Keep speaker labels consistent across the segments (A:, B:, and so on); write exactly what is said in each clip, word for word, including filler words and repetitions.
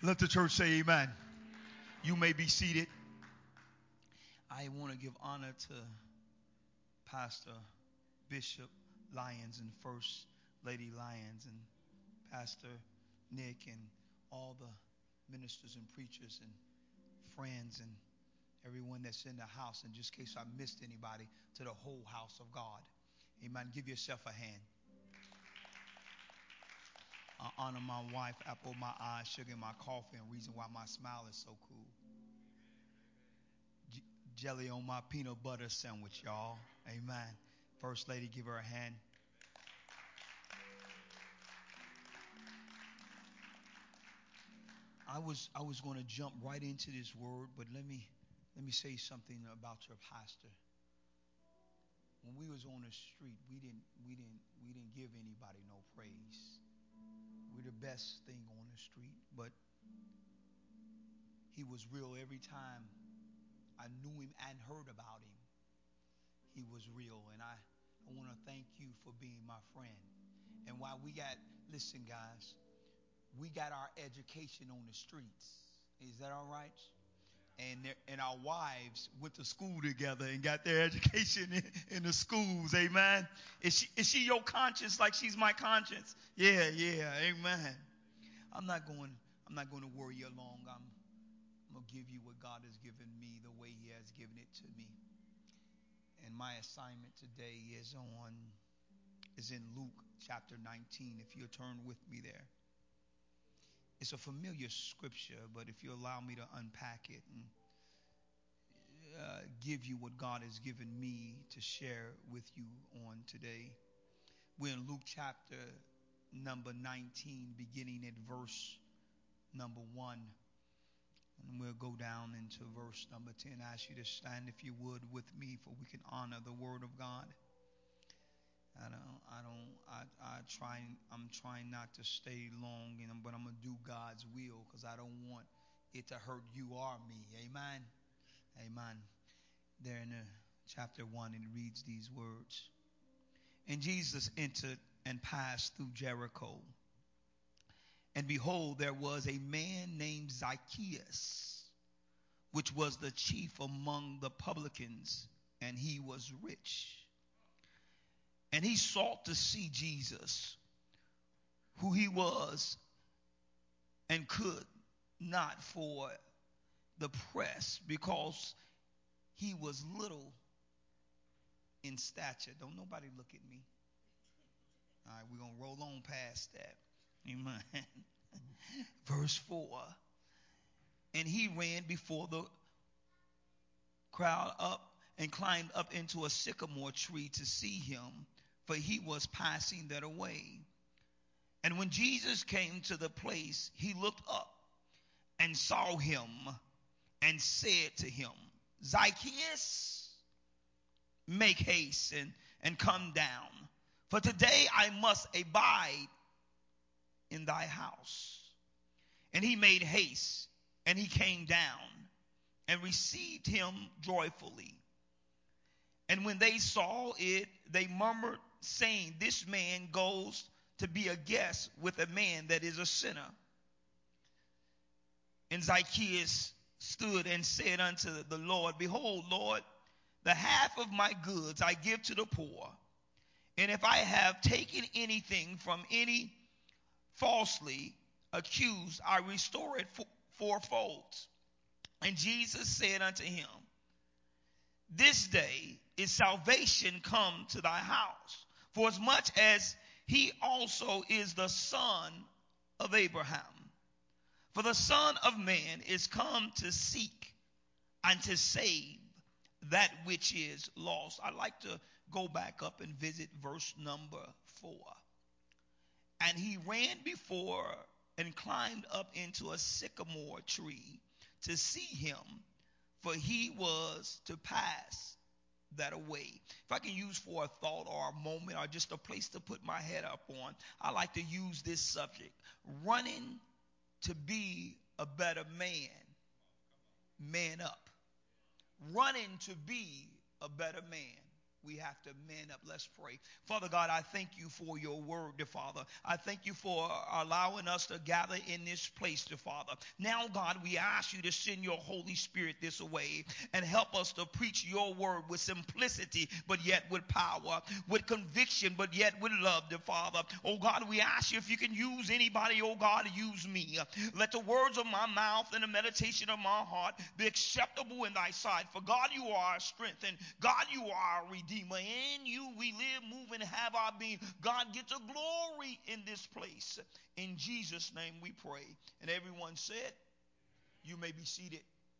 A: Let the church say amen. You may be seated. I want to give honor to Pastor Bishop Lyons and First Lady Lyons and Pastor Nick and all the ministers and preachers and friends and everyone that's in the house. And just in case I missed anybody, to the whole house of God. Amen. Give yourself a hand. I honor my wife, apple of my eye, sugar in my coffee, and reason why my smile is so cool. J- jelly on my peanut butter sandwich, y'all. Amen. First Lady, give her a hand. I was I was going to jump right into this word, but let me let me say something about your pastor. When we was on the street, we didn't we didn't we didn't give anybody no praise. We're the best thing on the street, but he was real every time I knew him and heard about him. He was real, and I, I want to thank you for being my friend. And while we got, listen guys, we got our education on the streets. Is that all right? And their, and our wives went to school together and got their education in, in the schools. Amen. Is she is she your conscience like she's my conscience? Yeah, yeah. Amen. I'm not going. I'm not going to worry you long. I'm, I'm going to give you what God has given me the way He has given it to me. And my assignment today is on is in Luke chapter nineteen. If you'll turn with me there. It's a familiar scripture, but if you allow me to unpack it and uh, give you what God has given me to share with you on today. We're in Luke chapter number nineteen, beginning at verse number one. And we'll go down into verse number ten. I ask you to stand, if you would, with me, for we can honor the word of God. I don't, I don't, I, I try, I'm trying not to stay long, you know, but I'm going to do God's will because I don't want it to hurt you or me. Amen. Amen. There in the chapter one, it reads these words. And Jesus entered and passed through Jericho. And behold, there was a man named Zacchaeus, which was the chief among the publicans, and he was rich. And he sought to see Jesus, who he was, and could not for the press, because he was little in stature. Don't nobody look at me. All right, we're going to roll on past that. Amen. Verse four. And he ran before the crowd up and climbed up into a sycamore tree to see him, for he was passing that way. And when Jesus came to the place, he looked up and saw him and said to him, Zacchaeus, make haste and, and come down, for today I must abide in thy house. And he made haste, and he came down and received him joyfully. And when they saw it, they murmured, saying, this man goes to be a guest with a man that is a sinner. And Zacchaeus stood and said unto the Lord, behold, Lord, the half of my goods I give to the poor. And if I have taken anything from any falsely accused, I restore it fourfold. And Jesus said unto him, this day is salvation come to thy house, for as much as he also is the son of Abraham. For the Son of Man is come to seek and to save that which is lost. I'd like to go back up and visit verse number four. And he ran before and climbed up into a sycamore tree to see him, for he was to pass that away. If I can use for a thought or a moment or just a place to put my head up on, I like to use this subject: running to be a better man. Man up. Running to be a better man. We have to man up. Let's pray. Father God, I thank you for your word, dear Father. I thank you for allowing us to gather in this place, dear Father. Now, God, we ask you to send your Holy Spirit this way and help us to preach your word with simplicity, but yet with power, with conviction, but yet with love, dear Father. Oh God, we ask you if you can use anybody, oh God, use me. Let the words of my mouth and the meditation of my heart be acceptable in thy sight. For God, you are our strength, and God, you are our redeemer. In you we live, move, and have our being. God, get the glory in this place. In Jesus' name we pray. And everyone said, you may be seated.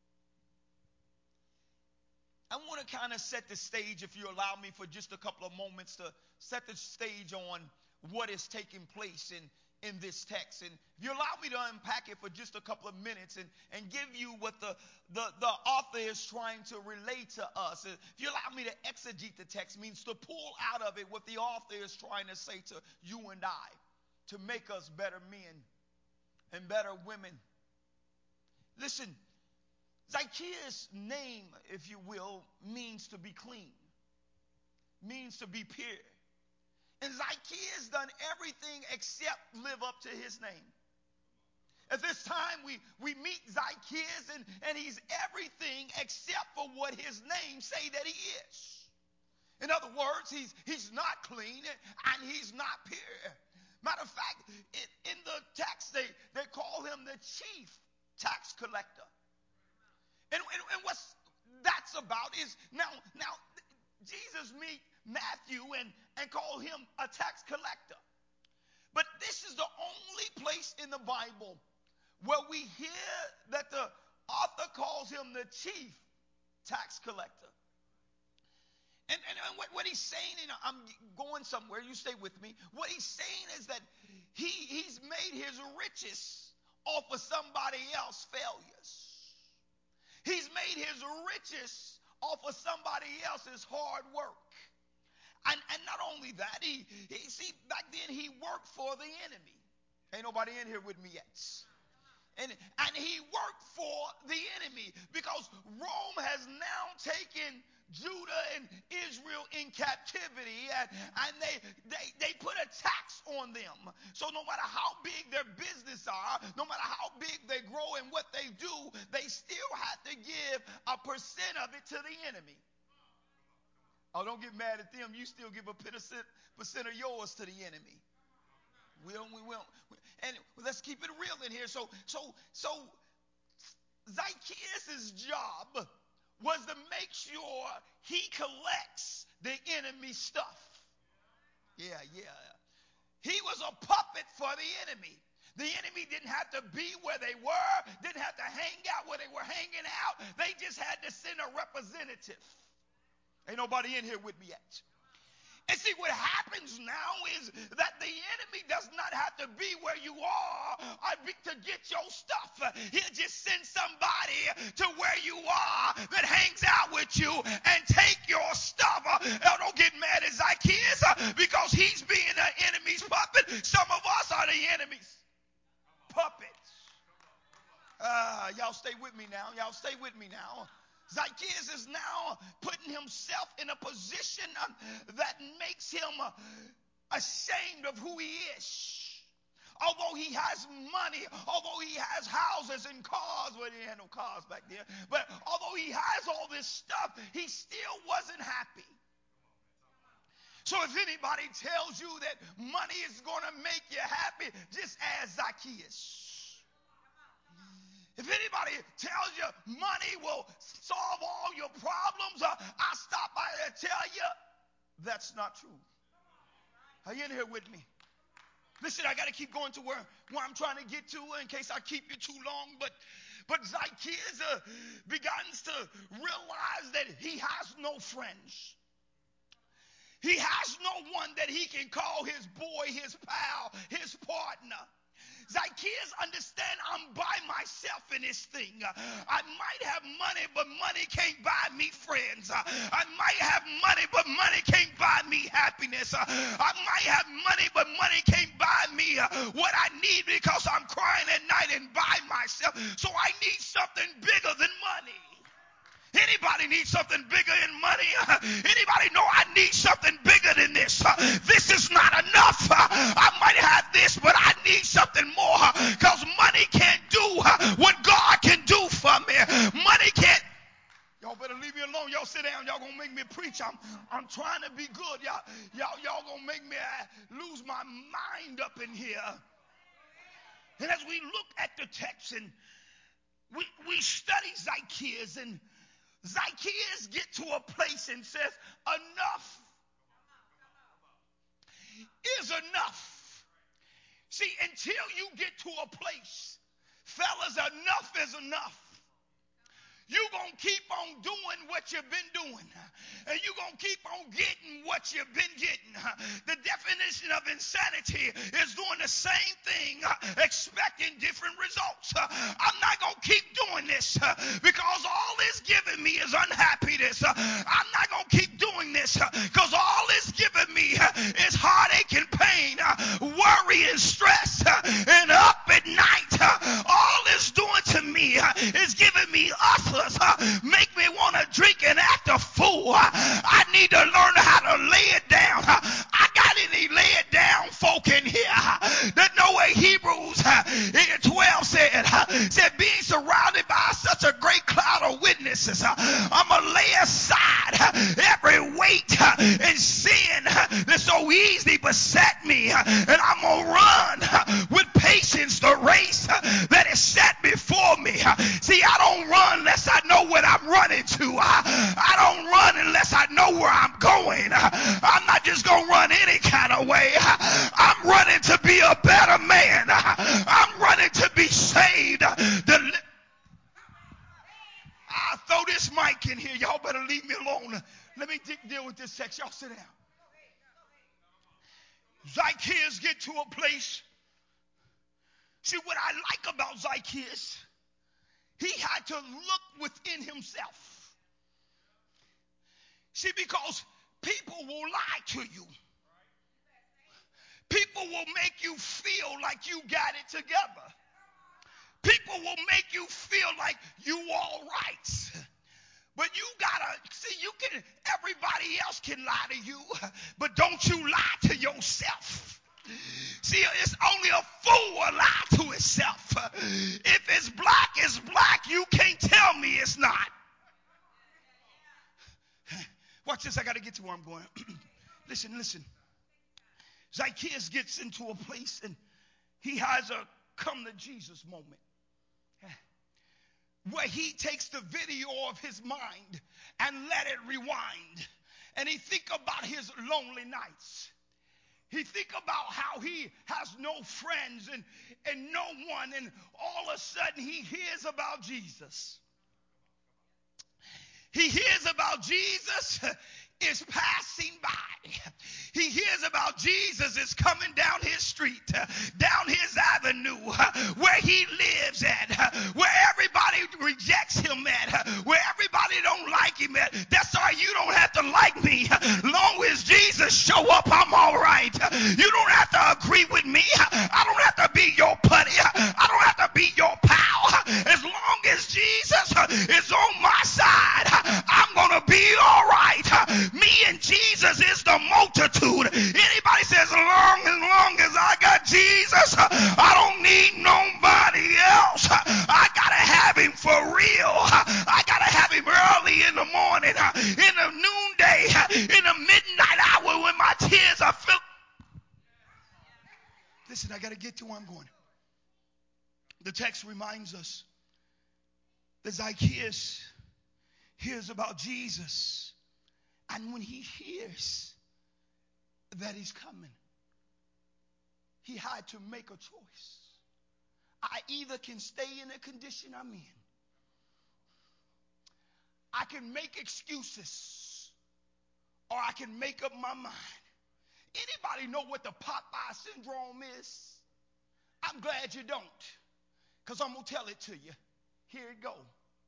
A: I want to kind of set the stage, if you allow me, for just a couple of moments to set the stage on what is taking place in in this text. And if you allow me to unpack it for just a couple of minutes and, and give you what the, the, the author is trying to relate to us. If you allow me to exegete the text, means to pull out of it what the author is trying to say to you and I, to make us better men and better women. Listen, Zacchaeus' name, if you will, means to be clean, means to be pure. And Zacchaeus done everything except live up to his name. At this time, we, we meet Zacchaeus, and, and he's everything except for what his name say that he is. In other words, he's, he's not clean, and he's not pure. Matter of fact, in, in the text, they, they call him the chief tax collector. And, and, and what that's about is, now, now Jesus meet Matthew and, and call him a tax collector. But this is the only place in the Bible where we hear that the author calls him the chief tax collector. And, and, and what, what he's saying, and I'm going somewhere, you stay with me. What he's saying is that he, he's made his riches off of somebody else's failures. He's made his riches off of somebody else's hard work. And, and not only that, he, he see, back then he worked for the enemy. Ain't nobody in here with me yet. And, and he worked for the enemy because Rome has now taken Judah and Israel in captivity, and, and they, they, they put a tax on them. So no matter how big their business are, no matter how big they grow and what they do, they still have to give a percent of it to the enemy. Oh, don't get mad at them. You still give a percent, percent of yours to the enemy. We don't, we will. And let's keep it real in here. So, so, so Zacchaeus' job was to make sure he collects the enemy's stuff. Yeah, yeah. He was a puppet for the enemy. The enemy didn't have to be where they were, didn't have to hang out where they were hanging out. They just had to send a representative. Ain't nobody in here with me yet. And see, what happens now is that the enemy does not have to be where you are to get your stuff. He'll just send somebody to where you are that hangs out with you and take your stuff. Now, don't get mad at Zacchaeus because he's being an enemy's puppet. Some of us are the enemy's puppets. Uh, y'all stay with me now. Y'all stay with me now. Zacchaeus is now putting himself in a position that makes him ashamed of who he is. Although he has money, although he has houses and cars, well, he had no cars back then, but although he has all this stuff, he still wasn't happy. So if anybody tells you that money is going to make you happy, just ask Zacchaeus. If anybody tells you money will solve all your problems, uh, I stop by and tell you that's not true. Are you in here with me? Listen, I got to keep going to where, where I'm trying to get to in case I keep you too long. But, but Zacchaeus uh, begins to realize that he has no friends. He has no one that he can call his boy, his pal, his partner. Zacchaeus, understand, I'm by myself in this thing. I might have money, but money can't buy me friends. I might have money, but money can't buy me happiness. I might have money, but money can't buy me what I need because I'm crying at night and by myself. So I need something bigger than money. Anybody need something bigger than money? Anybody know I me preach. I'm, I'm trying to be good. Y'all, y'all, y'all gonna make me uh, lose my mind up in here. And as we look at the text and we, we study Zacchaeus, and Zacchaeus get to a place and says, enough is enough. See, until you get to a place, fellas, enough is enough. You're going to keep on doing what you've been doing. And you're going to keep on getting what you've been getting. The definition of insanity is doing the same thing, expecting different results. I'm not going to keep doing this because all it's giving me is unhappiness. I'm not going to keep doing this because all it's giving me is heartache and pain, worry and stress, and up at night. All it's doing to me is giving me us. Make me want to drink and act a fool. I need to learn how to lay it down. I got any lay it down folk in here that know what Hebrews twelve said, said being surrounded by such a great cloud of witnesses, I'm going to lay aside every weight and sin that so easily beset me, and I'm going to run with patience the race that is set before me. See, I don't run unless I know what I'm running to. I, I don't run unless I know where I'm going. I'm not just going to run any kind of way. I'm running to be a better man. I'm running to be saved. The, I'll throw this mic in here. Y'all better leave me alone. Let me deal with this text. Y'all sit down. Zacchaeus get to a place. See, what I like about Zacchaeus, he had to look within himself. See, because people will lie to you. People will make you feel like you got it together. People will make you feel like you all right. But you gotta, see, you can, everybody else can lie to you, but don't you lie to yourself. See, it's only a fool will lie to itself. If it's black, it's black. You can't tell me it's not. Watch this. I got to get to where I'm going. Listen, listen. Zacchaeus gets into a place and he has a come to Jesus moment where he takes the video of his mind and let it rewind. And he think about his lonely nights. He think about how he has no friends and, and no one, and all of a sudden he hears about Jesus. He hears about Jesus is passing by. He hears about Jesus is coming down his street, down his avenue, where he lives at, where everybody rejects him at, where everybody don't like him at. That's all right. You don't have to like me. Long as Jesus show up, I'm all right. You don't have to agree with me. I don't have to be your putty. I don't have to be your pal. As long as Jesus is on my side, I'm going to be all right. Me and Jesus is the multitude. Anybody says, long as long as I got Jesus, I don't need nobody else. I got to have him for real. I got to have him early in the morning, in the noonday, in the midnight hour when my tears are filled. Listen, I got to get to where I'm going. The text reminds us that Zacchaeus hears about Jesus. And when he hears that he's coming, he had to make a choice. I either can stay in the condition I'm in. I can make excuses, or I can make up my mind. Anybody know what the Popeye syndrome is? I'm glad you don't, because I'm going to tell it to you. Here it go.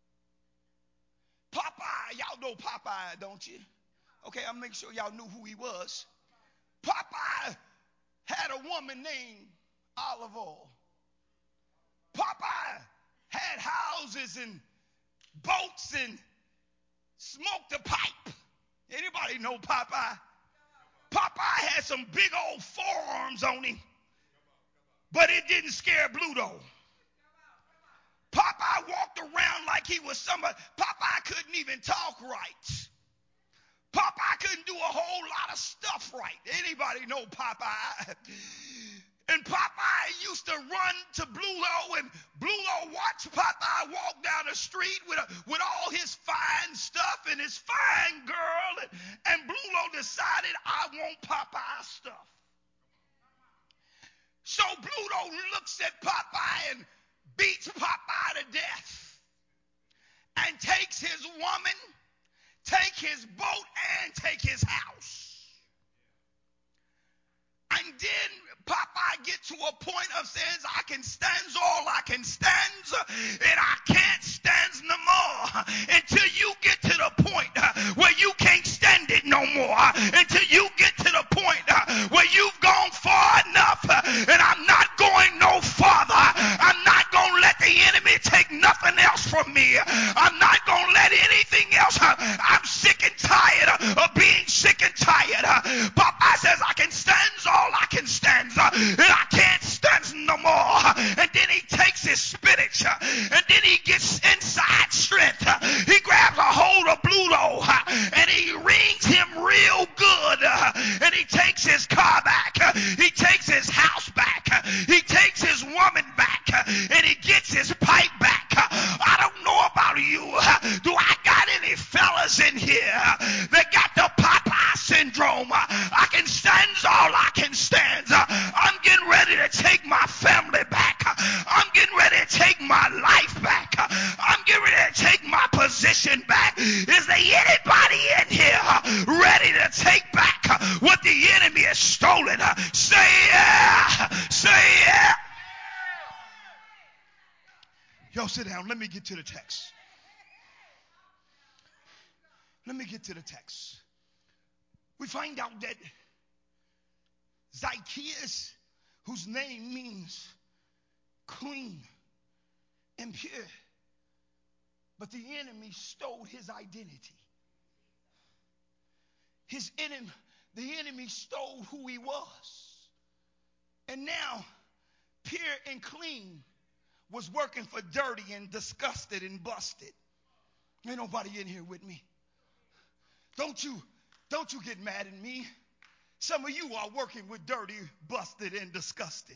A: Popeye, y'all know Popeye, don't you? Okay, I'll make sure y'all knew who he was. Popeye had a woman named Olive Oyl. Popeye had houses and boats and smoked a pipe. Anybody know Popeye? Popeye had some big old forearms on him, but it didn't scare Bluto. Popeye walked around like he was somebody. Popeye couldn't even talk right. do a whole lot of stuff right. Anybody know Popeye? And Popeye used to run to Bluto, and Bluto watched Popeye walk down the street with, a, with all his fine stuff and his fine girl, and, and Bluto decided, I want Popeye's stuff. So Bluto looks at Popeye and beats Popeye to death and takes his woman, take his boat, and take his house. And then Popeye get to a point of saying, I can stand all I can stand, and I can't stand no more until you get to the point where you can't stand it no more, until you get to the point where you've gone far enough, and I'm not going no farther. I'm not going to let the enemy take nothing else from me. I'm not going to let anything else. I'm sick and tired of being sick and tired. Popeye says, I can stand all I can stand, and I can't stand no more. And then he takes his spinach, and then he gets inside strength. He grabs a hold of Bluto, and he rings him real good, and he takes his car back, he takes his house back, he takes his woman back, and he gets his pipe back. I don't know about you. Do I got any fellas in here that got the Popeye syndrome? I can stand all I can stand. I'm getting ready to take my family back. I'm getting ready to take my life back. I'm getting ready to take my position back. Is there anybody in here ready to take back what the enemy has stolen? Say yeah. Say yeah. Yo, sit down. Let me get to the text. Let me get to the text. We find out that Zacchaeus, whose name means clean and pure, but the enemy stole his identity. His enemy, the enemy stole who he was. And now, pure and clean was working for dirty and disgusted and busted. Ain't nobody in here with me. Don't you, don't you get mad at me. Some of you are working with dirty, busted, and disgusted.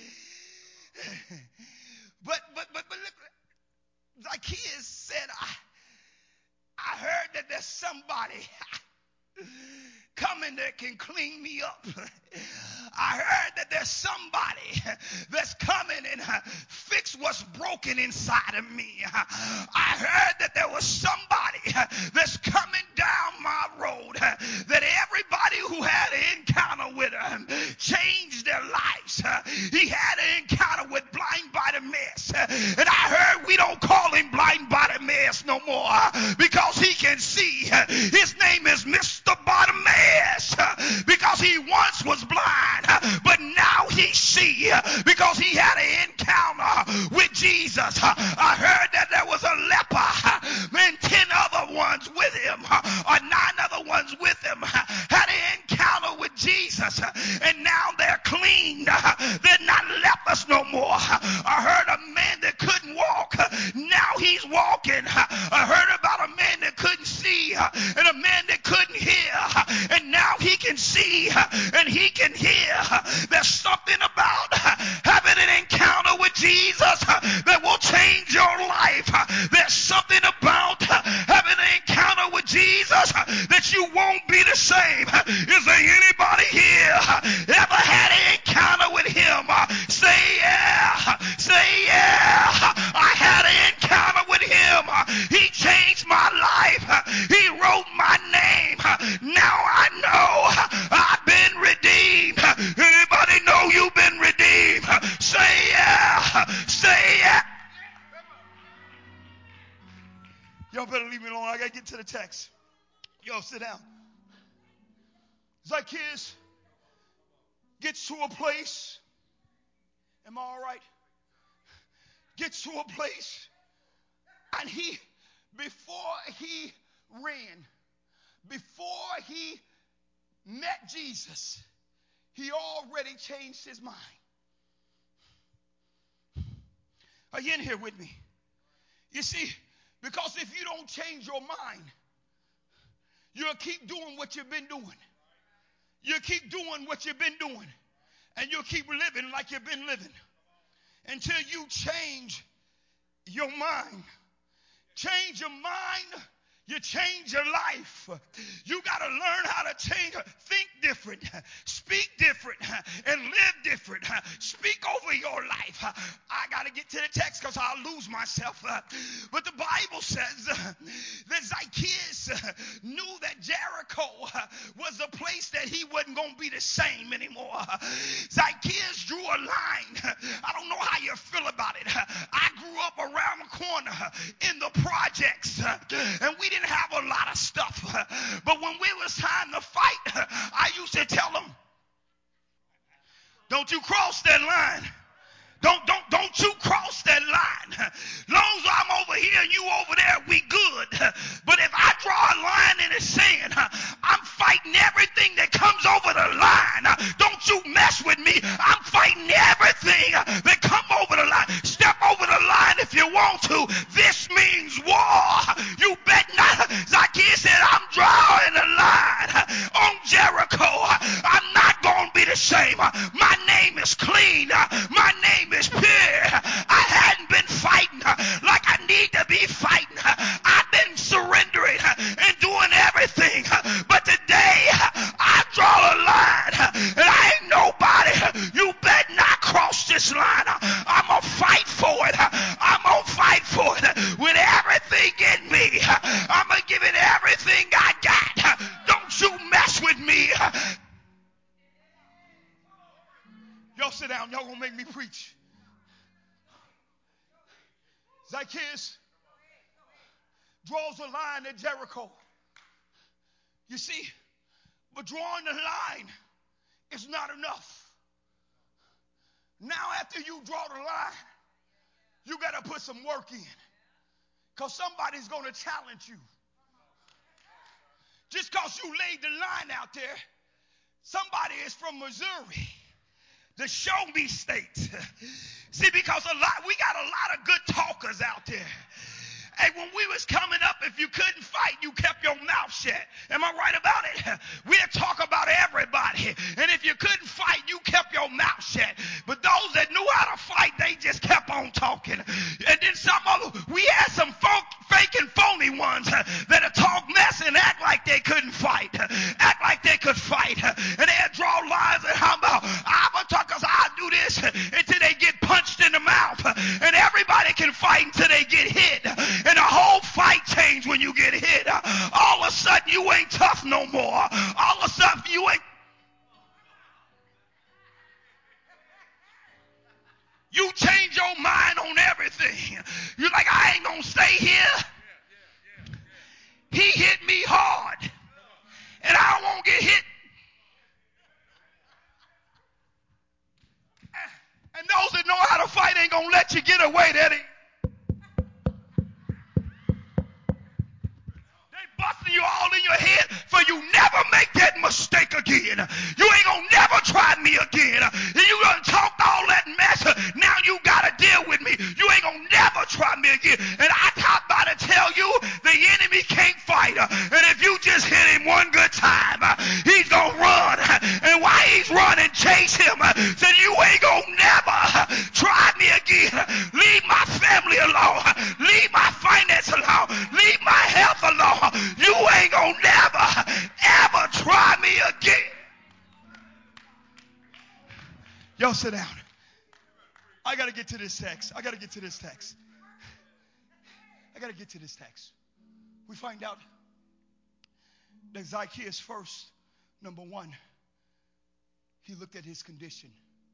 A: but but but but look, Zacchaeus said, I, I heard that there's somebody coming that can clean me up. I heard that there's somebody that's coming and fix what's broken inside of me. I heard that there was somebody that's coming down my road, that everybody who had an encounter with him changed their lives. He had an encounter with blind Bartimaeus, and I heard we don't call him blind Bartimaeus no more because he can see. His name is Mister Bartimaeus because he once was blind, but now he see because he had an encounter with Jesus. I heard that there was a leper and ten other ones with him, or nine other ones with him, had an encounter with Jesus, and now they're clean. They're not lepers no more. I heard a man that couldn't walk, now he's walking. I heard about a man that couldn't see and a man that couldn't hear, and now he can see and he can hear. There's something about having an encounter with Jesus that will change your life. There's something about having an encounter with Jesus that you won't be the same. Is there anybody here ever had an encounter with him? Say yeah. Say yeah. I had an encounter with him. He changed my life. He wrote my name. Now I know I've been redeemed. Anybody know you've been redeemed? Say yeah. Say yeah. Y'all better leave me alone. I got to get to the text. Yo, sit down. Zacchaeus gets to a place. Am I all right? Gets to a place. And he, before he ran, before he met Jesus, he already changed his mind. Are you in here with me? You see, because if you don't change your mind, You'll keep doing what you've been doing. You'll keep doing what you've been doing. And you'll keep living like you've been living until you change your mind. Change your mind. You change your life. You got to learn how to change, think different, speak different, and live different. Speak over your life. I got to get to the text because I'll lose myself. But the Bible says that Zacchaeus knew that Jericho was a place that he wasn't going to be the same anymore. Zacchaeus drew a line. I don't know how you feel about it. I grew up around the corner in the projects, and we didn't have a lot of stuff. But when we was time to fight, I used to tell them, don't you cross that line. Don't, don't, don't you cross that line. Long as I'm over here and you over there, we good. But if I draw a line in the sand, I'm fighting everything that comes over the line. Don't you mess with me. I'm fighting everything that come over the line. Step over the line if you want to. This means war. You bet not. Zacchaeus said, I'm drawing a line on Jericho. I'm not going to be the same. My name is clean. My name is pure. I hadn't been fighting like I need to be fighting. I've been surrendering and doing everything. But today I draw a line, and I ain't nobody. You better not cross this line. I'm gonna fight for it. I'm gonna fight for it with everything in me. I'm gonna give it everything I got. Don't you mess with me. Y'all sit down. Y'all gonna make me preach. Zacchaeus draws a line at Jericho. You see, but drawing the line is not enough. Now after you draw the line, you got to put some work in, because somebody's going to challenge you. Just because you laid the line out there, somebody is from Missouri, the show me state. See, because a lot, we got a lot of good talkers out there. Hey, when we was coming up, if you couldn't fight, you kept your mouth shut. Am I right about it? We'll talk about everybody. And if you couldn't fight, you kept your mouth shut. But those that knew how to fight, they just kept on talking. And then some of them, we had some folk, fake and phony ones that'd talk mess and act like they couldn't fight. Act like they could fight. And they'd draw lines and how about, I'm going to talk because I'll do this until they get punched in the mouth. And everybody can fight until they get hit. And the whole fight changed when you get hit. All of a sudden, you ain't tough no more. All of a sudden, you ain't. You change your mind on everything. You're like, I ain't going to stay here. He hit me hard. And I don't want to get hit. And those that know how to fight ain't going to let you get away. That ain't. Busting you all in your head for you never make that mistake again. You ain't gonna never try me again. And you done talked all that mess. Now you gotta deal with me. You ain't gonna never try me again. And I top about to tell you, the enemy can't fight. And if you just hit him one good time, he's gonna run. And while he's running, chase him. Said you ain't gonna never try me again. Leave my family alone. Leave my finance alone. Leave my health alone. You ain't gonna never, ever try me again. Y'all sit down. I got to get to this text. I got to get to this text. I got to get to this text. We find out that Zacchaeus first, number one, he looked at his condition.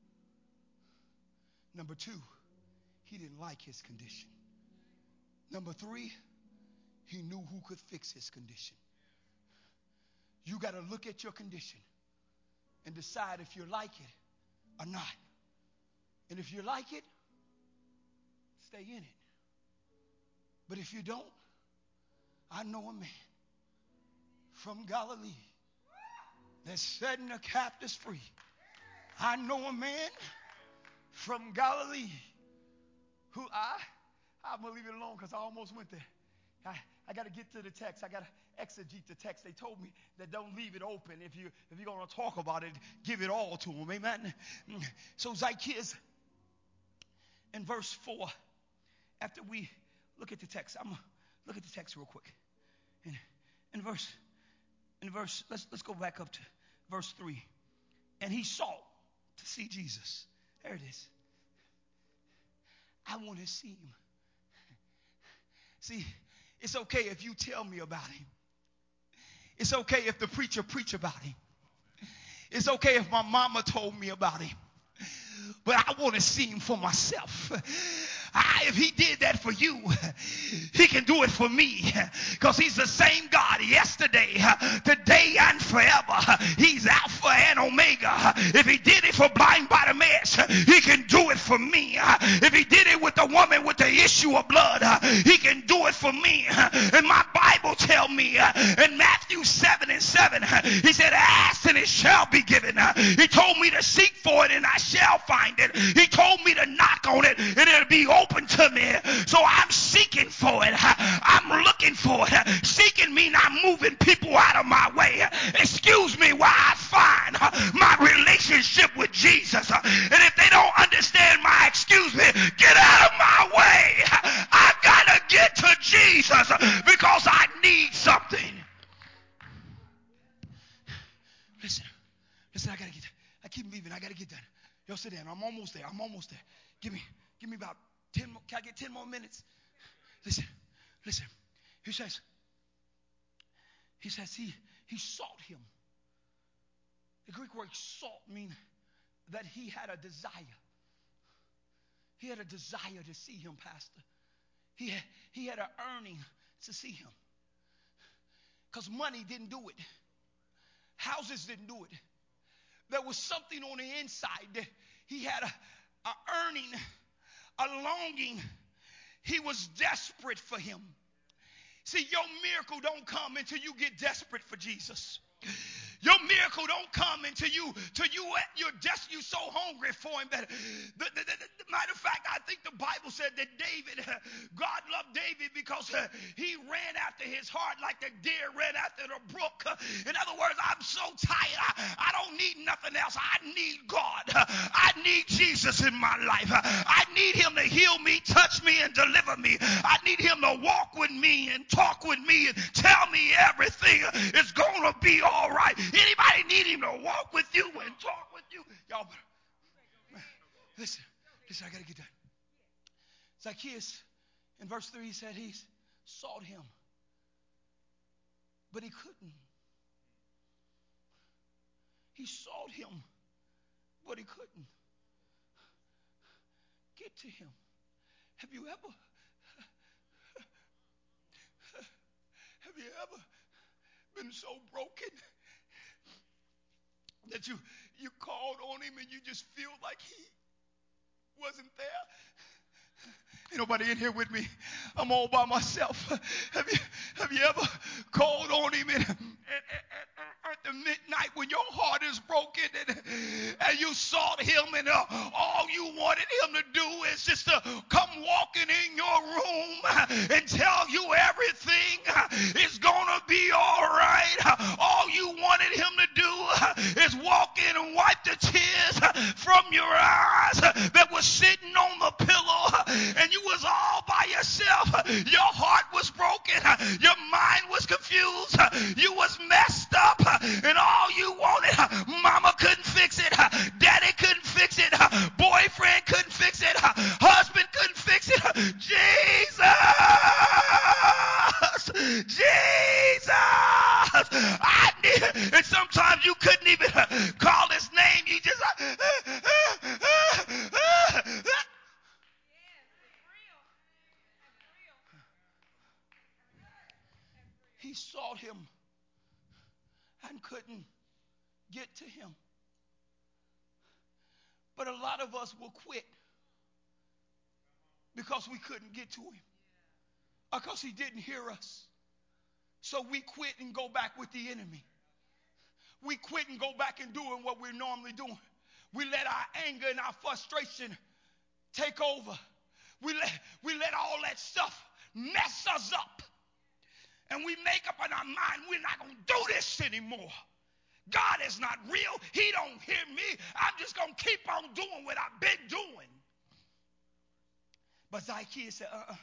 A: Number two, he didn't like his condition. Number three, he knew who could fix his condition. You got to look at your condition and decide if you like it or not. And if you like it, stay in it. But if you don't, I know a man from Galilee that's setting the captives free. I know a man from Galilee who I, I'm going to leave it alone because I almost went there.
B: I, I got to get to the text. I got to exegete the text. They told me that don't leave it open. If, you, if you're going to talk about it, give it all to them. Amen. So Zacchaeus, in verse four, after we look at the text, I'm going to look at the text real quick. In, in verse, in verse, let's, let's go back up to verse three. And he sought to see Jesus. There it is. I want to see him. See, it's okay if you tell me about him. It's okay if the preacher preach about him. It's okay if my mama told me about him. But I want to see him for myself. I, if he did that for you, he can do it for me, because he's the same God yesterday, today, and forever. He's Alpha and Omega. If he did it for blind Bartimaeus, he can do it for me. If he did it with the woman with the issue of blood, he can do it for me. And my Bible tells me in Matthew seven and seven, he said, ask and it shall be given. He told me to seek for it and I shall find it. He told me to knock on it and it'll be open to me. So I'm seeking for it. I'm looking for it. Seeking means I'm moving people out of my way. Excuse me while I find my relationship with Jesus. And if they don't understand my excuse me, get out of my way. I gotta get to Jesus because I need something. Listen, listen, I gotta get, I keep leaving, I gotta get done. Yo, sit down. I'm almost there. I'm almost there. Give me, give me about ten more. Can I get ten more minutes? Listen, listen. He says, he says he he sought him. The Greek word sought means that he had a desire. He had a desire to see him, Pastor. He had, he had an earning to see him. Because money didn't do it. Houses didn't do it. There was something on the inside that he had a, a earning, a longing. He was desperate for him. See, your miracle don't come until you get desperate for Jesus. Your miracle don't come until you, till you, you're just, you so hungry for him that, the, the, the, the matter of fact, I think the Bible said that David, uh, God loved David because uh, he ran after his heart like the deer ran after the brook. Uh, in other words, I'm so tired. I, I don't need nothing else. I need God. Uh, I need Jesus in my life. Uh, I need him to heal me, touch me, and deliver me. I need him to walk with me and talk with me and tell me everything is going to be all right. Anybody need him to walk with you and talk with you? Y'all better. Listen, listen, I got to get done. Zacchaeus, in verse three, he said he sought him, but he couldn't. He sought him, but he couldn't get to him. Have you ever, have you ever been so broken that you, you called on him and you just feel like he wasn't there? Ain't nobody in here with me. I'm all by myself. Have you, have you ever called on him and, and, and, at the midnight when your heart is broken and, and you sought him and uh, all you wanted him to do is just to come walking in your room and tell you everything is going to be all right? All you wanted him to do is walk in and wipe the tears from your eyes that was sitting on the pillow, and you was all by yourself. Your heart was broken. Your mind was confused. You was messed up, and all you wanted, mama couldn't fix it, daddy couldn't fix it, boyfriend couldn't fix it, husband couldn't fix it. Jesus, Jesus, I need. And sometimes you couldn't even call his name. You just he sought him and couldn't get to him. But a lot of us will quit because we couldn't get to him, or because he didn't hear us. So we quit and go back with the enemy. We quit and go back and doing what we're normally doing. We let our anger and our frustration take over. We let, we let all that stuff mess us up. mind, we're not going to do this anymore. God is not real. He don't hear me. I'm just going to keep on doing what I've been doing. But Zacchaeus said, uh-uh.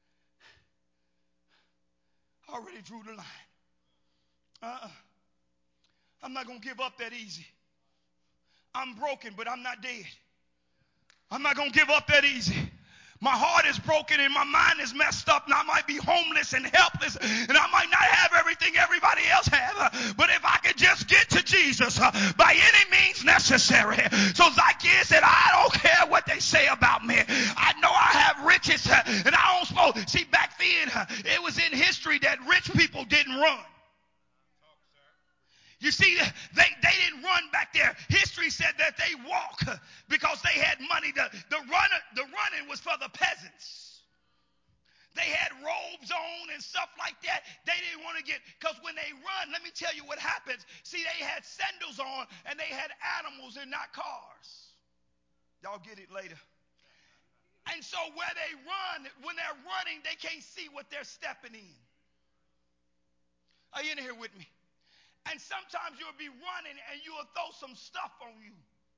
B: I already drew the line. Uh-uh. I'm not going to give up that easy. I'm broken, but I'm not dead. I'm not going to give up that easy. My heart is broken and my mind is messed up, and I might be homeless and helpless, and I might not have everything everybody else has. But if I could just get to Jesus uh, by any means necessary. So Zacchaeus said, I don't care what they say about me. I know I have riches, uh, and I don't suppose. See, back then, uh, it was in history that rich people didn't run. You see, they, they didn't run back there. History said that they walked because they had money. The, the, runner, the running was for the peasants. They had robes on and stuff like that. They didn't want to get, because when they run, let me tell you what happens. See, they had sandals on and they had animals and not cars. Y'all get it later. And so where they run, when they're running, they can't see what they're stepping in. Are you in here with me? And sometimes you'll be running and you'll throw some stuff on you.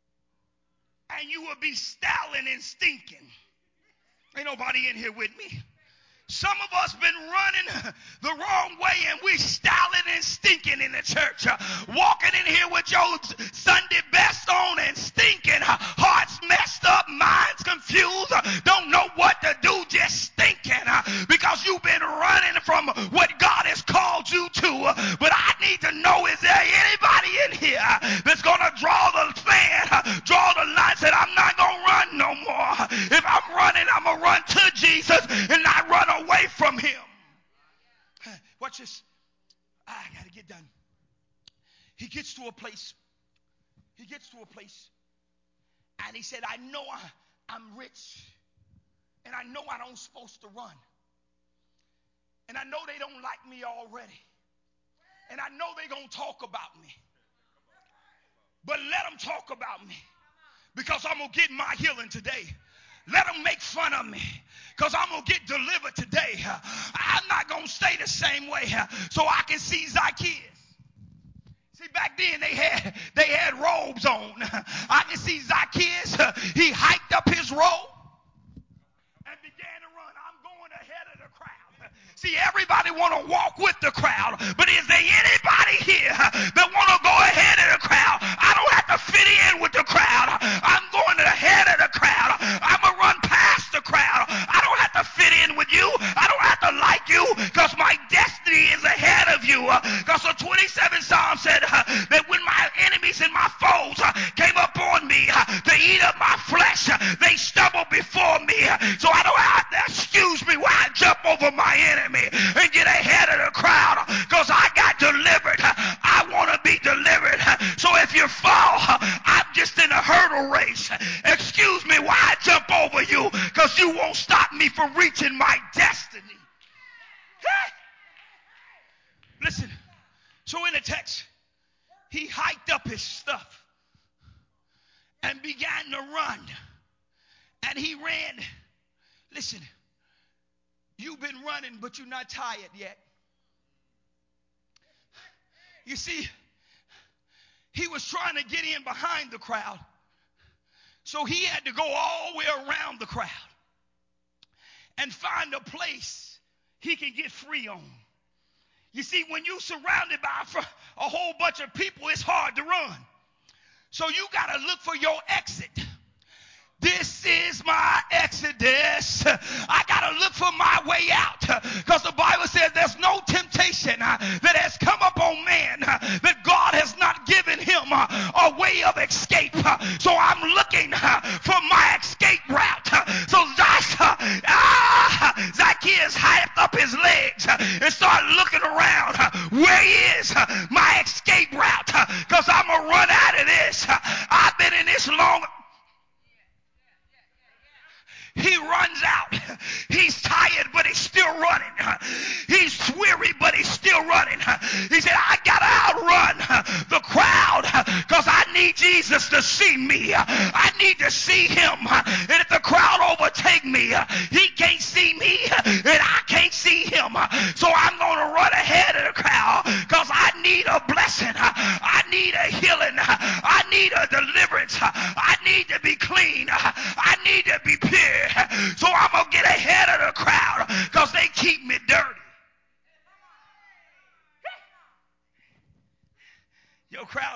B: And you will be styling and stinking. Ain't nobody in here with me. Some of us been running the wrong way and we styling and stinking in the church. Uh, walking in here with your Sunday best on and stinking. Uh, hearts messed up, minds confused. Uh, don't know what to do, just stinking. Uh, because you've been running from what God has called you to. Uh, but I need to know, is there anybody in here that's going to draw the fan, uh, draw the line, said I'm not going to run no more. If I'm running, I'm going to run to Jesus and not run away from him. Watch this. I got to get done. He gets to a place. He gets to a place. And he said, I know I, I'm rich. And I know I don't supposed to run. And I know they don't like me already. And I know they're going to talk about me. But let them talk about me. Because I'm going to get my healing today. Let them make fun of me, because I'm going to get delivered today. I'm not going to stay the same way, so I can see Zacchaeus. See, back then they had they had robes on. I can see Zacchaeus. He hiked up his robe and began to run. I'm going ahead of the crowd. See, everybody want to walk with the crowd, but is there anybody here that want to go ahead of the crowd? I don't have to fit in with the crowd. I'm going ahead of the crowd. I'm going to run past the crowd. I don't have to fit in with you. I don't have to like you, because my destiny is ahead of you. Because the twenty-seventh Psalm said uh, that when my enemies and my foes uh, came up on me uh, to eat up my flesh, uh, they stumbled before me. So I don't have to excuse me while I jump over my enemy and get ahead of the crowd, because I got delivered. I want to be delivered. So if you fall, I'm just in a hurdle race. Excuse me while I jump over you, because you won't stop me from reaching my destiny. Hey. Listen, so in the text, he hiked up his stuff and began to run. And he ran. Listen, you've been running, but you're not tired yet. You see, he was trying to get in behind the crowd. So he had to go all the way around the crowd and find a place he can get free on. You see, when you're surrounded by a whole bunch of people, it's hard to run. So you got to look for your exit. This is my exodus. I got to look for my way out, because the Bible says there's no temptation that has come upon man that God has not given him a way of escape. So I'm looking for my escape route. So Zacchaeus hyped up his legs and started looking around. Where is my escape route? Because I'm going to run out of this. I've been in this long. He runs out. He's tired, but he's still running. He's weary, but he's still running. He said, I got to outrun the crowd, because I need Jesus to see me. I need to see him. And if the crowd overtake me, he can't see me, and I can't see him. So I'm going to run ahead of the crowd.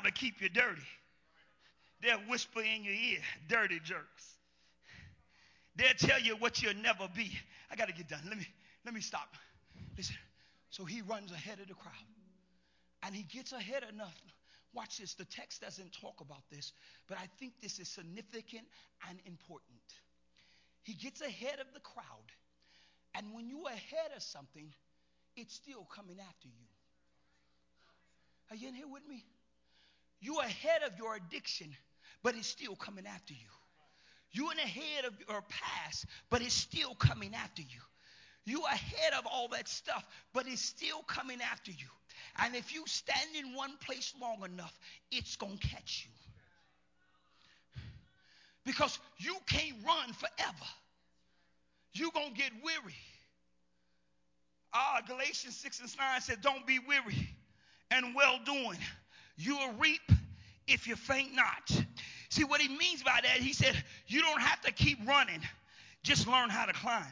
B: to keep you dirty. They'll whisper in your ear, dirty jerks. They'll tell you what you'll never be. I got to get done. Let me, let me stop. Listen. So he runs ahead of the crowd. And he gets ahead enough. Watch this. The text doesn't talk about this, but I think this is significant and important. He gets ahead of the crowd. And when you're ahead of something, it's still coming after you. Are you in here with me? You're ahead of your addiction, but it's still coming after you. You're in ahead of your past, but it's still coming after you. You're ahead of all that stuff, but it's still coming after you. And if you stand in one place long enough, it's going to catch you. Because you can't run forever. You're going to get weary. Ah, Galatians six and nine said, don't be weary and well doing. You will reap if you faint not. See what he means by that? He said, you don't have to keep running. Just learn how to climb.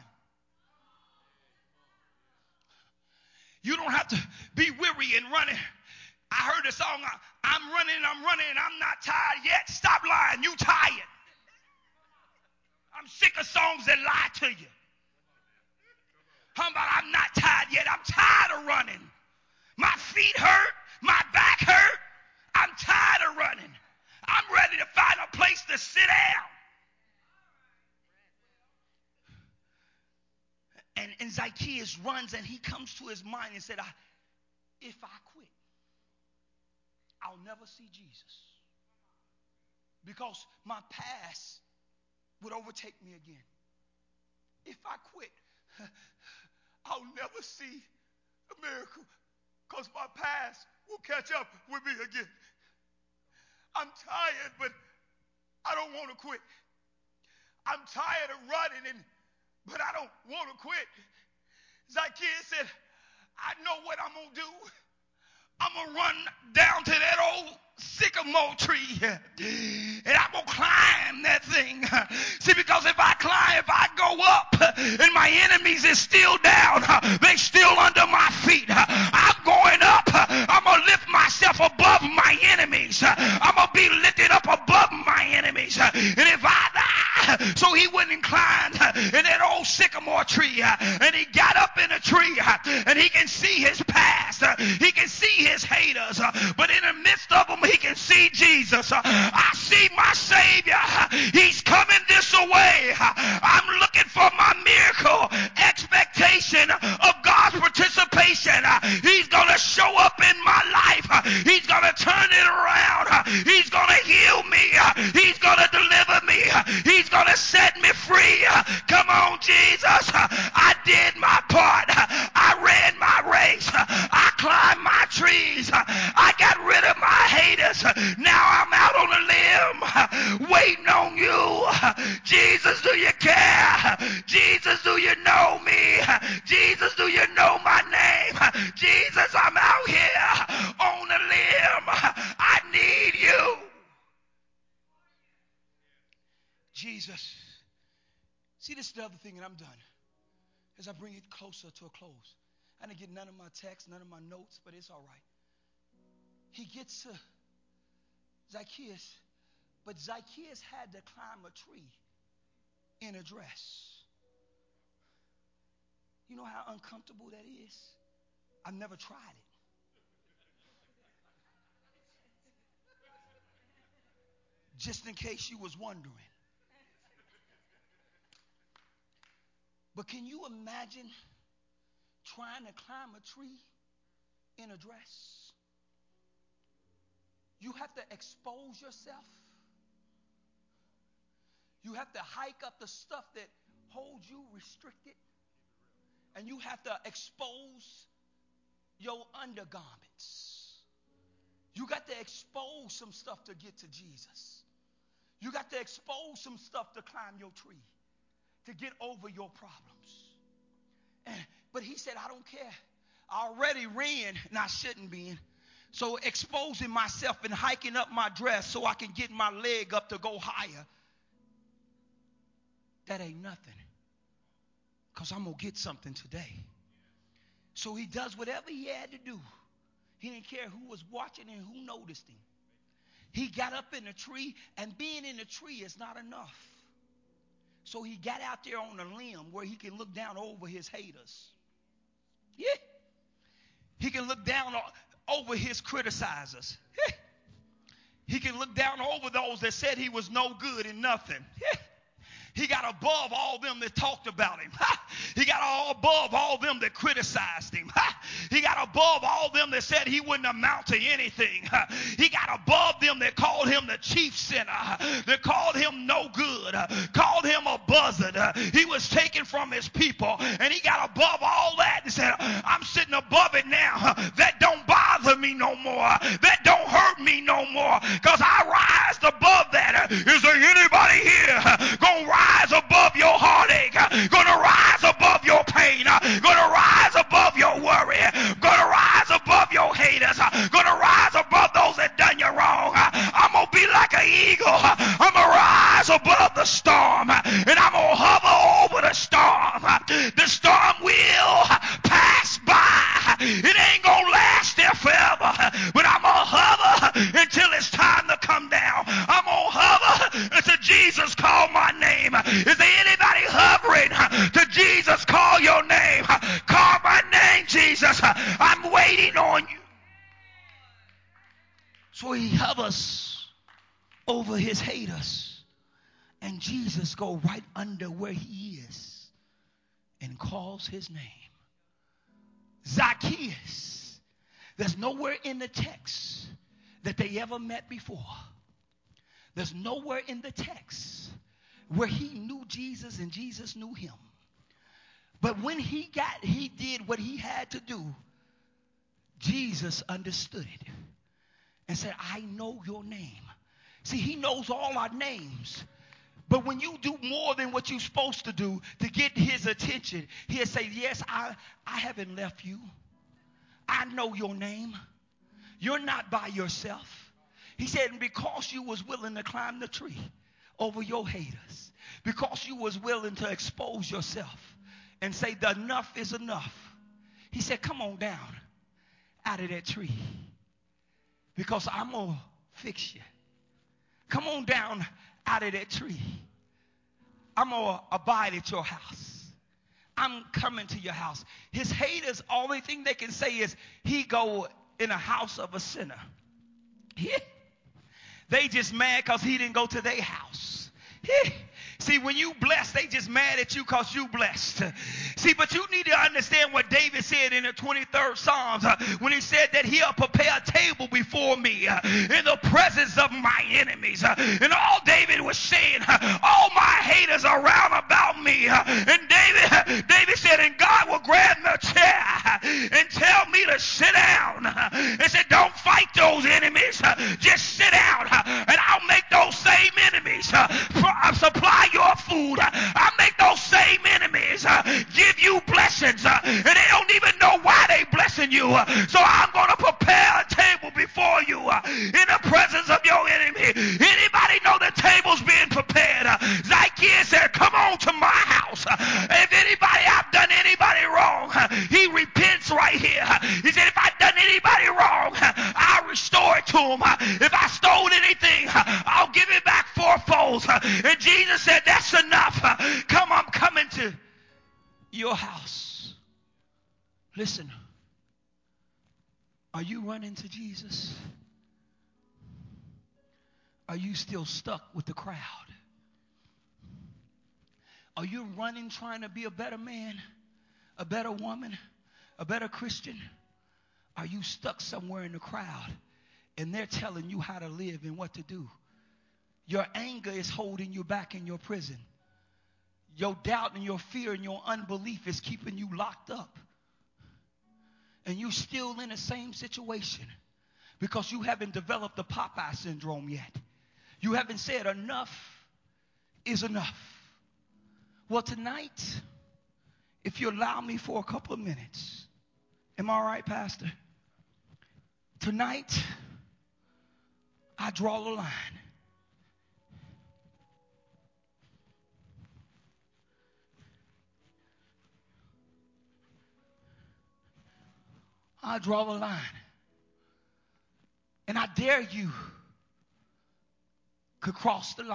B: You don't have to be weary and running. I heard a song, I'm running, I'm running, and I'm not tired yet. Stop lying, you tired. I'm sick of songs that lie to you. How about I'm not tired yet? I'm tired of running. My feet hurt, my back hurt. I'm tired of running. I'm ready to find a place to sit down. And, and Zacchaeus runs and he comes to his mind and said, I, if I quit, I'll never see Jesus. Because my past would overtake me again. If I quit, I'll never see a miracle because my past will catch up with me again. I'm tired, but I don't want to quit. I'm tired of running, and but I don't want to quit. Zacchaeus said, I know what I'm going to do. I'm going to run down to that old sycamore tree, and I'm going to climb that thing. See, because if I climb, if I go up, and my enemies is still down, they still under my feet. I'm going up. I'm going to lift myself above my enemies. I'm going to be lifted up above my enemies. And if I die, so he went and climbed in that old sycamore tree, and he got up in a tree, and he can see his past. He can see his haters, but in the midst of them, he can see Jesus. I see my Savior. He's coming this way. I'm looking for my miracle. Expectation of God's participation. He's going to show up in my life. He's going to turn it around. He's going to heal me. He's going to deliver me. He's going to set me free. Come on, Jesus. I did my part. I ran my race. I climbed my trees. I got rid of my haters. Now I'm out on a limb waiting on you. Jesus, do you care? Jesus, do you know me? Jesus, do you know my name? Jesus, I'm out here on a limb. I need you. Jesus. See, this is the other thing, and I'm done. As I bring it closer to a close. I didn't get none of my text, none of my notes, but it's all right. He gets to Zacchaeus, but Zacchaeus had to climb a tree in a dress. You know how uncomfortable that is? I've never tried it. Just in case you was wondering. But can you imagine trying to climb a tree in a dress? You have to expose yourself. You have to hike up the stuff that holds you restricted. And you have to expose your undergarments. You got to expose some stuff to get to Jesus. You got to expose some stuff to climb your tree, to get over your problems. And, but he said, I don't care. I already ran and I shouldn't be. So exposing myself and hiking up my dress so I can get my leg up to go higher, that ain't nothing. Because I'm going to get something today. So he does whatever he had to do. He didn't care who was watching and who noticed him. he got up in the tree, and being in the tree is not enough. So he got out there on a limb where he can look down over his haters. Yeah. He can look down over his criticizers. Yeah. He can look down over those that said he was no good and nothing. Yeah. He got above all them that talked about him. Ha! He got all above all them that criticized him. Ha! He got above all them that said he wouldn't amount to anything. Ha! He got above them that called him the chief sinner, that called him no good, called him a buzzard. He was taken from his people, and he got above all that and said, I'm sitting above it now. That don't bother me no more. That don't hurt me no more, because I rise above that. Is there anybody here gonna rise rise above your heartache, gonna rise above your pain, gonna rise above your worry, gonna rise above your haters, gonna rise above those that done you wrong? I'm gonna be like an eagle. I'm gonna rise above the storm, and I'm gonna hover over the storm. The storm will pass by. It ain't gonna last there forever, but I'm gonna hover until it's time to come down. I'm gonna hover until Jesus call my name. Is there anybody hovering to Jesus? Call your name. Call my name, Jesus. I'm waiting on you. So he hovers over his haters, and Jesus go right under where he is and calls his name. Zacchaeus. There's nowhere in the text that they ever met before. There's nowhere in the text where he knew Jesus and Jesus knew him. But when he got, he did what he had to do, Jesus understood it and said, I know your name. See, he knows all our names. But when you do more than what you're supposed to do to get his attention, he'll say, yes, I, I haven't left you. I know your name. You're not by yourself. He said, because you was willing to climb the tree over your haters, because you was willing to expose yourself and say the enough is enough, he said, come on down out of that tree, because I'm going to fix you. Come on down out of that tree. I'm going to abide at your house. I'm coming to your house. His haters, only thing they can say is he go in a house of a sinner. Yeah. They just mad because he didn't go to their house. Yeah. See, when you blessed, they just mad at you because you blessed. See, but you need to understand what David said in the twenty-third Psalms uh, when he said that he'll prepare a table before me uh, in the presence of my enemies. Uh, and all David was saying, uh, all my haters are round about me. Uh, and David, uh, David said, and God will grab me a chair uh, and tell me to sit down. Uh, and said, don't fight those enemies. Uh, just sit down uh, and I'll make those same enemies uh, uh, supply your food. I make those same enemies uh, give you blessings, uh, and they don't even know why they blessing you. Uh, so I'm going to prepare a table before you uh, in the presence of your enemy. Anybody know the table's being prepared? Uh, Zacchaeus said, come on to my house. Uh, if anybody, I've done anybody wrong, uh, he repents right here. Uh, he said, if I've done anybody wrong, uh, I'll restore it to him. Uh, if I stole anything, uh, I'll give it back fourfold. Uh, and Jesus said, that's enough. Uh, come, I'm coming to your house. Listen, are you running to Jesus? Are you still stuck with the crowd? Are you running trying to be a better man, a better woman, a better Christian? Are you stuck somewhere in the crowd and they're telling you how to live and what to do? Your anger is holding you back in your prison. Your doubt and your fear and your unbelief is keeping you locked up. And you're still in the same situation because you haven't developed the Popeye syndrome yet. You haven't said enough is enough. Well, tonight, if you allow me for a couple of minutes, am I all right, Pastor? Tonight, I draw the line. I draw the line. And I dare you could cross the line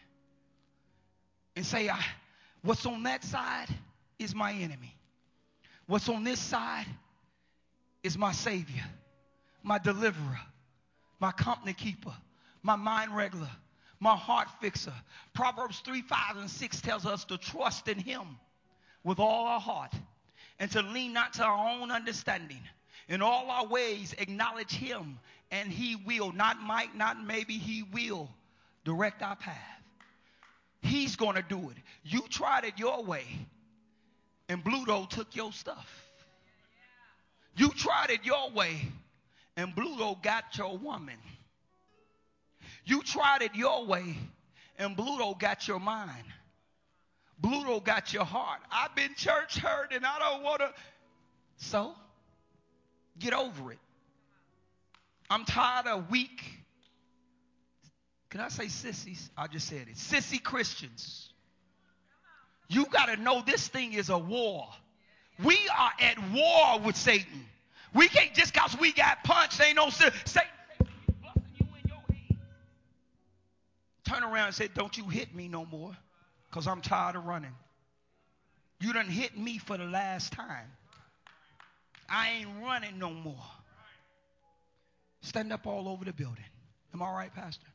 B: and say, I, what's on that side is my enemy. What's on this side is my Savior, my deliverer, my company keeper, my mind regulator, my heart fixer. Proverbs three, five, and six tells us to trust in him with all our heart and to lean not to our own understanding. In all our ways acknowledge him, and he will, not might, not maybe, he will direct our path. He's going to do it. You tried it your way, and Bluto took your stuff. You tried it your way, and Bluto got your woman. You tried it your way, and Bluto got your mind. Bluto got your heart. I've been church hurt, and I don't want to. So, get over it. I'm tired of weak. Can I say sissies? I just said it. Sissy Christians. You got to know this thing is a war. We are at war with Satan. We can't just because we got punched. Ain't no Satan. Satan busting you in your head. Turn around and say, don't you hit me no more, because I'm tired of running. You done hit me for the last time. I ain't running no more. Stand up all over the building. Am I all right, Pastor?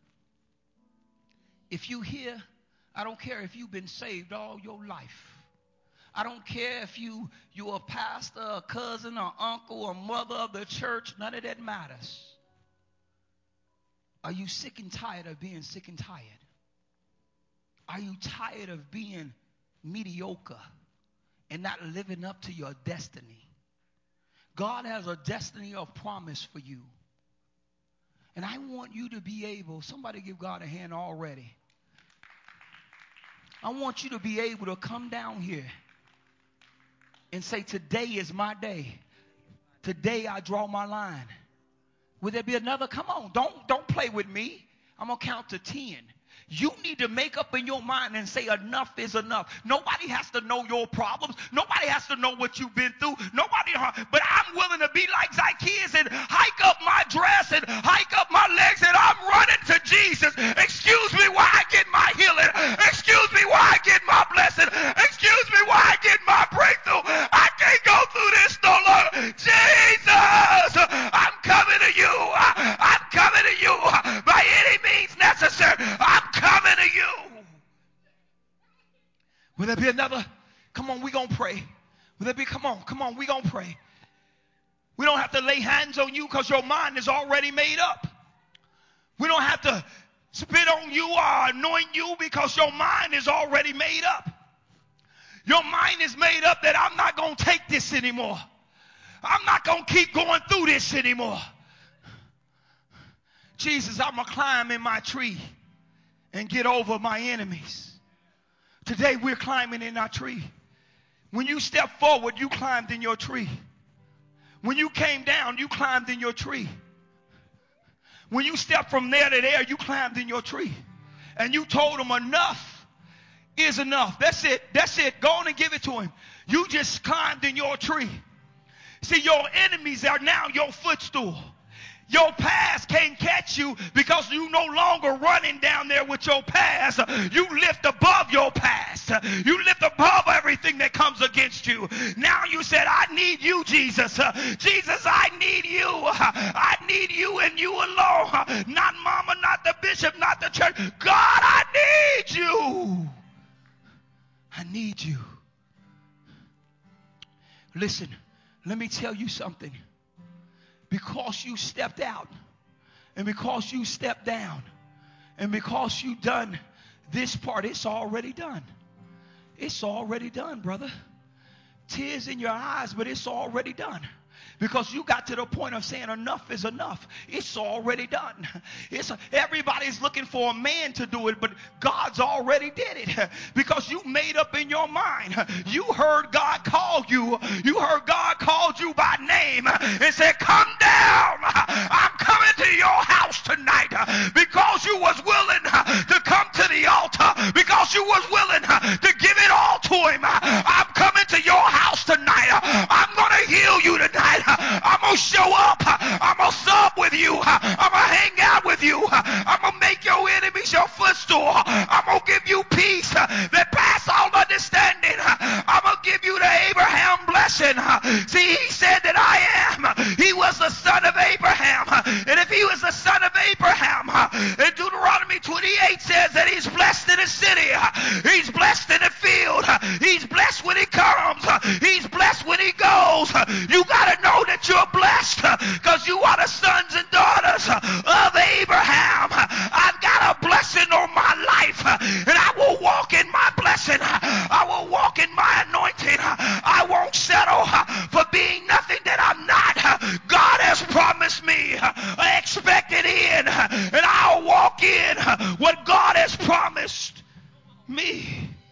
B: If you here, I don't care if you've been saved all your life. I don't care if you, you're a pastor, a cousin, or uncle, or mother of the church. None of that matters. Are you sick and tired of being sick and tired? Are you tired of being mediocre and not living up to your destiny? God has a destiny of promise for you. And I want you to be able, somebody give God a hand already. I want you to be able to come down here and say, today is my day. Today I draw my line. Will there be another? Come on, don't, don't play with me. I'm going to count to ten. You need to make up in your mind and say enough is enough. Nobody has to know your problems. Nobody has to know what you've been through. Nobody, but I'm willing to be like Zacchaeus and hike up my dress and hike up my legs, and I'm running to Jesus. Excuse me while I get my healing. Excuse me while I get my blessing. Excuse me while I get my breakthrough. I can't go through this no longer. Jesus, I'm coming to you. I'm coming to you by any means necessary. I'm coming to you. Will there be another? Come on, we're going to pray. Will there be? Come on, come on, we're going to pray. We don't have to lay hands on you because your mind is already made up. We don't have to spit on you or anoint you because your mind is already made up. Your mind is made up that I'm not going to take this anymore. I'm not going to keep going through this anymore. Jesus, I'm going to climb in my tree and get over my enemies. Today we're climbing in our tree. When you step forward, you climbed in your tree. When you came down, you climbed in your tree. When you stepped from there to there, you climbed in your tree. And you told him enough is enough. That's it. That's it. Go on and give it to him. You just climbed in your tree. See, your enemies are now your footstool. Your past can't catch you because you no longer running down there with your past. You lift above your past. You lift above everything that comes against you. Now you said, I need you, Jesus. Jesus, I need you. I need you and you alone. Not mama, not the bishop, not the church. God, I need you. I need you. Listen, let me tell you something. Because you stepped out, and because you stepped down, and because you done this part, it's already done. It's already done, brother. Tears in your eyes, but it's already done. Because you got to the point of saying enough is enough. It's already done. It's everybody's looking for a man to do it, but God's already did it. Because you made up in your mind. You heard God call you. You heard God called you by name and said, come down. I'm coming to your house tonight. Because you was willing to come to the altar. Because you was willing to give it all to him. I'm coming to your house tonight. I'm going to heal you tonight. I'm going to show up. I'm going to sub with you. I'm going to hang out with you. I'm going to make your enemies See, he said that I am. He was the son of Abraham. And if he was the son of Abraham, and Deuteronomy twenty-eight says that he's blessed in the city, he's blessed in the field, he's blessed when he comes, he's blessed when he goes. You got to know that you're blessed because you are the sons and daughters of Abraham. I've got a blessing on my life, and I will walk in my blessing. I will walk in my anointing. I won't settle for being nothing that I'm not. God has promised me an expected end, and I'll walk in what God has promised me.